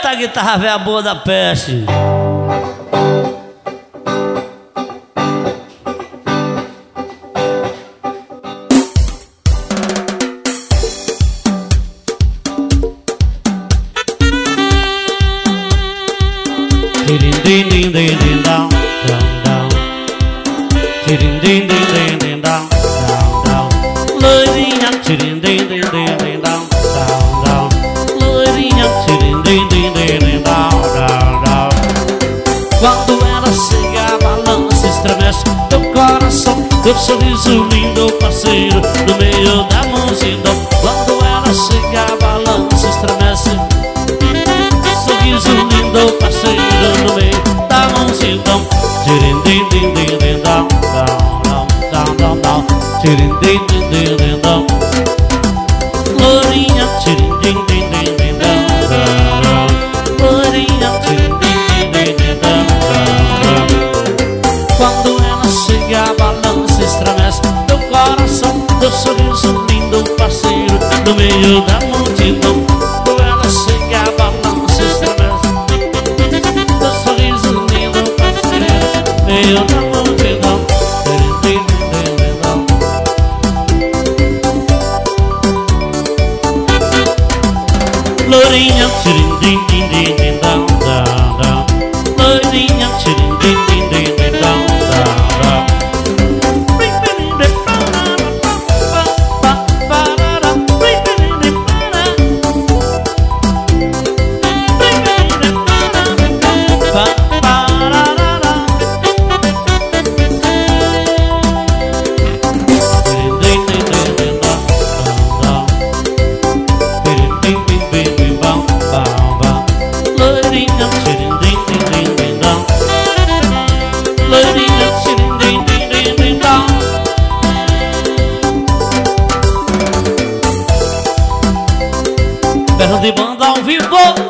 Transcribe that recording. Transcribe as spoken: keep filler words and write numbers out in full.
Eita, guitarra velha boa da peste. Loirinha, quando ela chega, balança, estremece teu coração, teu sorriso lindo, parceiro, no meio da multidão. Quando ela chega, balança, estremece sorriso lindo, parceiro, no meio da multidão. Tirindim-dim-dim-dim-dam, dam-dam-dam-dam, tirindim-dim-dim-dim-dam. Lourinha, tirindim-dim-dim-dim-dam, lourinha, tirindim-dim-dim-dam. Quando ela chega, balança, estremece teu coração, teu sorriso lindo, parceiro, no meio da multidão. Quando ela chega, balança, estremece teu sorriso lindo, parceiro, no meio da multidão. Lourinha, tirindim-dim-dim-dam, dam-dam. Lourinha, tirindim-dim-dim-dam, dam-dam. Berro de banda ao vivo.